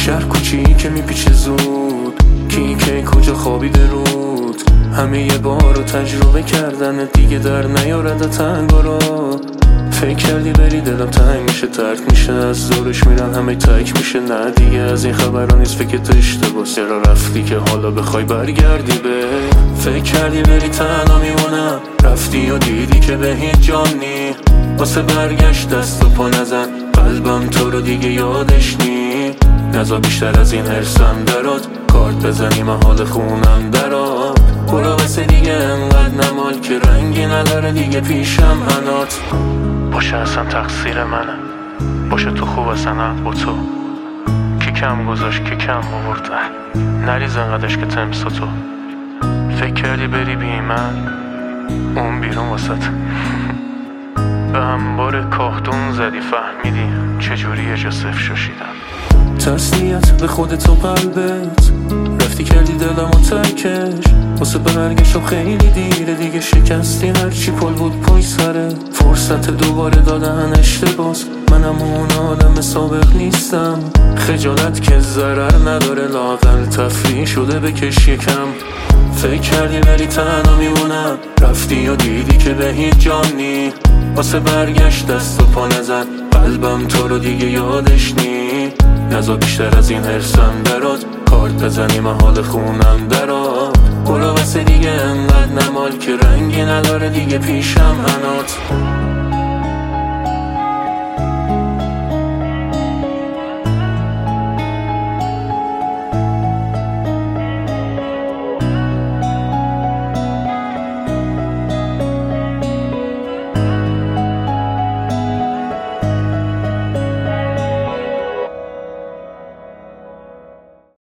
شهر کوچی که میپیچه زود، کی کجا خوابیده رود. همه یه بارو تجربه کردن دیگه در نیارد تنگارا. فکر کردی بری دلم تنگ میشه، ترک میشه، از دورش میرن همه تک میشه. نه دیگه از این خبران نیست، فکرت اشتباس. چرا رفتی که حالا بخوای برگردی به فکر کردی بری تنها میمونم، رفتی و دیدی که به هیچ جانی. واسه برگشت دست و پا نزن، قلبم تو رو دیگه یادش نی. نزا بیشتر از این حرسم درات، کارت بزنی من حال خونم درات. برو واسه دیگه انقدر نمال که رنگی نداره دیگه پیشم هنات. باشه اصلا تقصیر منه، باشه تو خوب اصلا با تو. کی کم گذاشت کی کم آورد، نریز انقدرش که تمسا تو. فکر کردی بری بی من، اون بیرون واسط. به انبار کاختون زدی، فهمیدی چجوری یه جا صفر شاشیدم. تسلیت به خودت و قلبت، رفتی کردی دلمو ترکش. واسه برگشتم خیلی دیره دیگه، شکستی هرچی پل بود پای سره. فرصت دوباره دادن اشتباس، منم اون آدم سابق نیستم. خجالت که ضرر نداره، لااقل تفریح شده بکش یکم. فکر کردی بری تنها میمونم، رفتی و دیدی که به هیچ جانی. واسه برگشت دست و پا نزن، قلبم تو رو دیگه یادش نی. نزا بیشتر از این حرسم درات، کارت بزنی من حال خونم درات. برو واسه دیگه انقدر نمال که رنگی نداره دیگه پیشم هنات.